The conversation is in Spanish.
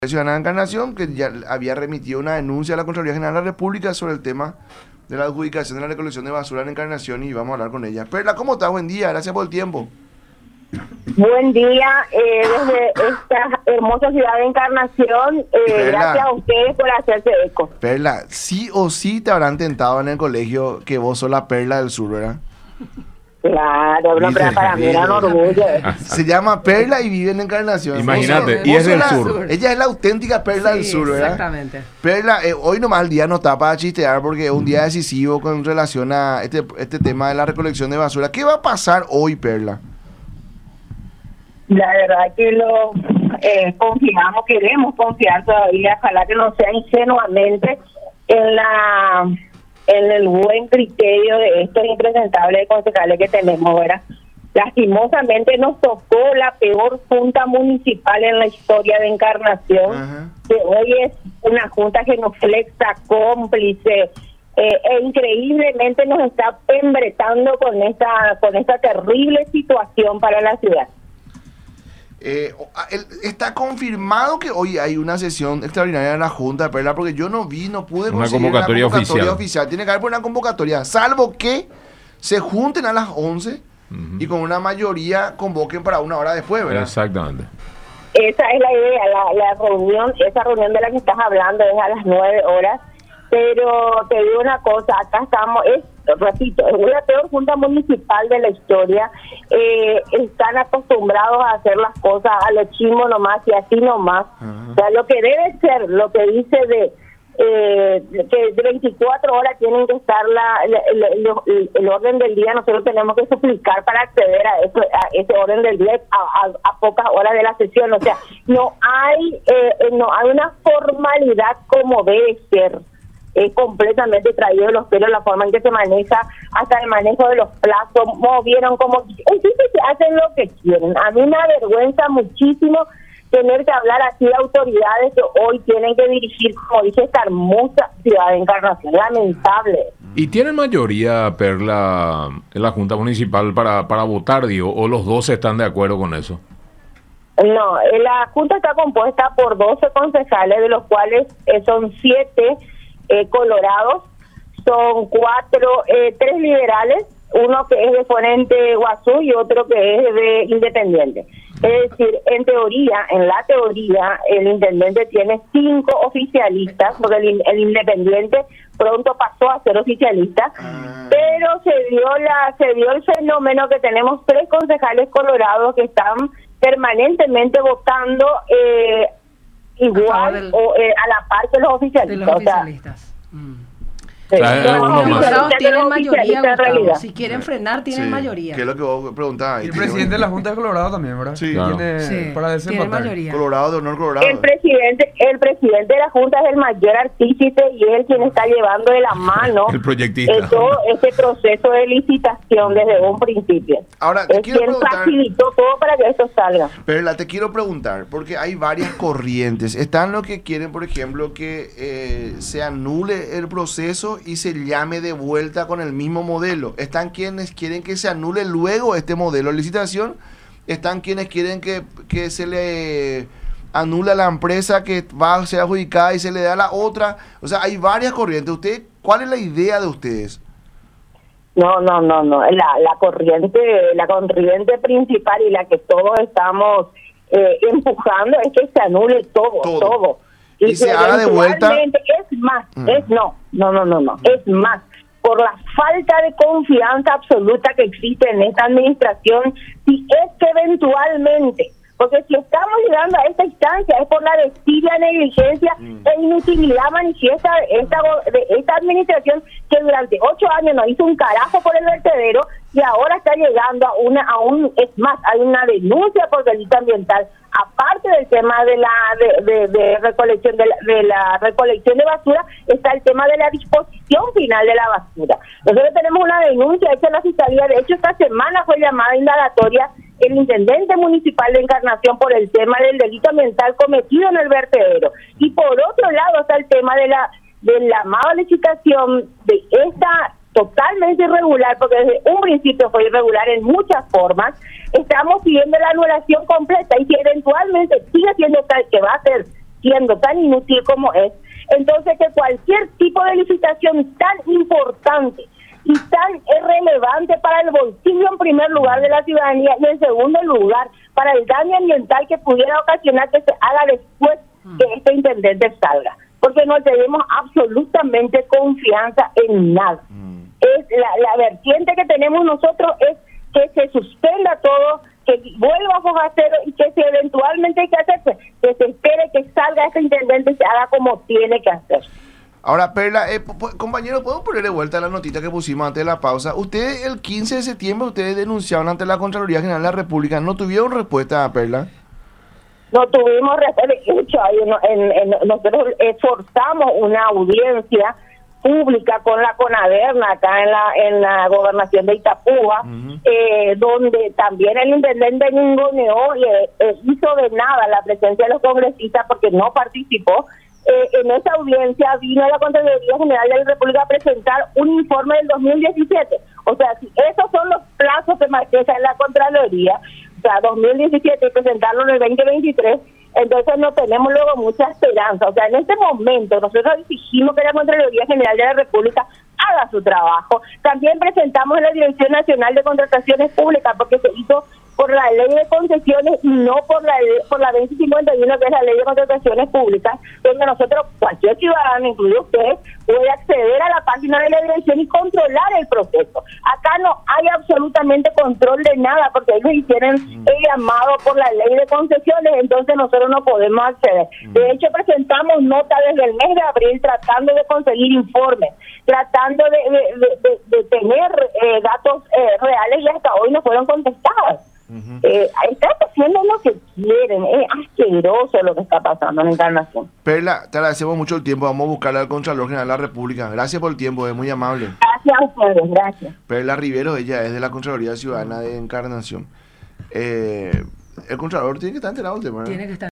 Ciudadana de Encarnación, que ya había remitido una denuncia a la Contraloría General de la República sobre el tema de la adjudicación de la recolección de basura en Encarnación y vamos a hablar con ella. Perla, ¿cómo estás? Buen día, gracias por el tiempo. Buen día, desde esta hermosa ciudad de Encarnación, gracias a ustedes por hacerse eco. Perla, sí o sí te habrán tentado en el colegio que vos sos la Perla del Sur, ¿verdad? Claro, pero para mí era un orgullo. Se llama Perla y vive en Encarnación. Imagínate, y es del sur. Ella es la auténtica Perla del Sur, ¿verdad? Exactamente. Perla, hoy nomás el día no está para chistear porque es un día decisivo con relación a este tema de la recolección de basura. ¿Qué va a pasar hoy, Perla? La verdad que lo confiamos, queremos confiar todavía, ojalá que no sea ingenuamente en el buen criterio de estos impresentables concejales que tenemos, ¿verdad? Lastimosamente nos tocó la peor junta municipal en la historia de Encarnación. Ajá. Que hoy es una junta genuflexa, cómplice, e increíblemente nos está embretando con esta terrible situación para la ciudad. Está confirmado que hoy hay una sesión extraordinaria de la Junta, Perla, porque yo no pude una conseguir convocatoria oficial. Tiene que haber una convocatoria, salvo que se junten a las 11 y con una mayoría convoquen para una hora después, ¿verdad? Exactamente. Esa es la idea, esa reunión de la que estás hablando es a las 9 horas, pero te digo una cosa, acá estamos, repito, es la peor junta municipal de la historia. Están acostumbrados a hacer las cosas a lo chimo nomás y así nomás. O sea, lo que debe ser, lo que dice que 24 horas tienen que estar el orden del día, nosotros tenemos que suplicar para acceder a ese orden del día a pocas horas de la sesión. O sea, no hay una formalidad como debe ser. Es completamente traído de los pelos la forma en que se maneja, hasta el manejo de los plazos, movieron como sí, se hacen lo que quieren. A mí me avergüenza muchísimo tener que hablar así de autoridades que hoy tienen que dirigir, como dice, esta hermosa ciudad de Encarnación. Lamentable. ¿Y tienen mayoría, Perla, en la Junta Municipal para votar, digo, o los dos están de acuerdo con eso? No, la Junta está compuesta por 12 concejales, de los cuales son 7 colorados, son 3 liberales, uno que es de Ponente Guazú y otro que es de Independiente. Es decir, en la teoría, el intendente tiene 5 oficialistas, porque el Independiente pronto pasó a ser oficialista, pero se dio el fenómeno que tenemos 3 concejales colorados que están permanentemente votando igual a la par que los oficialistas. Los diputados tienen mayoría, Gustavo. Si quieren frenar, tienen mayoría. ¿Qué es lo que vos preguntabas? Y el presidente de la Junta de Colorado también, ¿verdad? Sí, claro. Tiene mayoría. Colorado de honor Colorado. El presidente de la Junta es el mayor artífice y es el quien está llevando de la mano el proyectista. Todo este proceso de licitación desde un principio. Ahora, es quien facilitó todo para que esto salga. Pero te quiero preguntar, porque hay varias corrientes. Están los que quieren, por ejemplo, que se anule el proceso y se llame de vuelta con el mismo modelo. Están quienes quieren que se anule luego este modelo de licitación. Están quienes quieren que se le anule a la empresa que va a ser adjudicada y se le da a la otra. O sea, hay varias corrientes. ¿Cuál es la idea de ustedes? No. La corriente principal y la que todos estamos empujando es que se anule todo. Y se haga de vuelta. Es más, es más, por la falta de confianza absoluta que existe en esta administración, si es que eventualmente, porque si estamos llegando a esta instancia es por la desidia, negligencia e inutilidad manifiesta de esta administración que durante 8 años no hizo un carajo por el vertedero y ahora está llegando hay una denuncia por delito ambiental. Aparte del tema de la recolección de la recolección de basura, está el tema de la disposición final de la basura. Nosotros tenemos una denuncia hecha en la Fiscalía. De hecho, esta semana fue llamada indagatoria el intendente municipal de Encarnación por el tema del delito ambiental cometido en el vertedero. Y por otro lado está el tema de la mala licitación de esta totalmente irregular, porque desde un principio fue irregular en muchas formas. Estamos pidiendo la anulación completa y si eventualmente sigue siendo tal que va a ser siendo tan inútil como es, entonces que cualquier tipo de licitación tan importante y tan relevante para el bolsillo en primer lugar de la ciudadanía y en segundo lugar para el daño ambiental que pudiera ocasionar que se haga después que este intendente salga, porque no tenemos absolutamente confianza en nada. Es la vertiente que tenemos nosotros es que se suspenda todo, que vuelva a Foja Cero y que si eventualmente hay que hacerse, que se espere que salga este intendente y se haga como tiene que hacer. Ahora, Perla, compañero, ¿puedo poner de vuelta la notita que pusimos antes de la pausa? Ustedes, el 15 de septiembre, ustedes denunciaron ante la Contraloría General de la República. ¿No tuvieron respuesta, Perla? No tuvimos respuesta. Nosotros esforzamos una audiencia pública con la CONADERNA acá en la gobernación de Itapúa, donde también el intendente ninguneó y hizo de nada la presencia de los congresistas porque no participó. En esa audiencia vino la Contraloría General de la República a presentar un informe del 2017. O sea, si esos son los plazos que marquesa en la Contraloría, o sea, 2017 y presentarlo en el 2023, entonces no tenemos luego mucha esperanza. O sea, en este momento nosotros exigimos que la Contraloría General de la República haga su trabajo. También presentamos en la Dirección Nacional de Contrataciones Públicas porque se hizo por la ley de concesiones y no por la 2051, que es la ley de contrataciones públicas, donde nosotros, cualquier ciudadano, incluido ustedes, puede acceder a la página de la dirección y controlar el proceso. Acá no hay absolutamente control de nada, porque ellos hicieron el llamado por la ley de concesiones, entonces nosotros no podemos acceder. De hecho, presentamos nota desde el mes de abril tratando de conseguir informes, tratando de tener datos reales y hasta hoy no fueron contestadas. Están haciendo lo que quieren, es asqueroso lo que está pasando en Encarnación. Perla, te agradecemos mucho el tiempo, vamos a buscarle al Contralor General de la República. Gracias por el tiempo, es muy amable. Gracias a ustedes, gracias. Perla Rivero, ella es de la Contraloría Ciudadana de Encarnación. El Contralor tiene que estar enterado del tema, ¿no? Tiene que estar